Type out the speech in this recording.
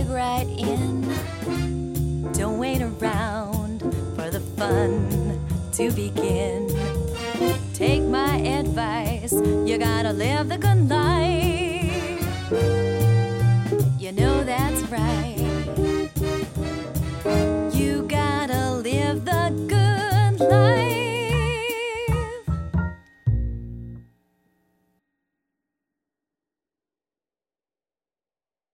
dig right in. Don't wait around for the fun to begin. Take my advice, you gotta live the good life.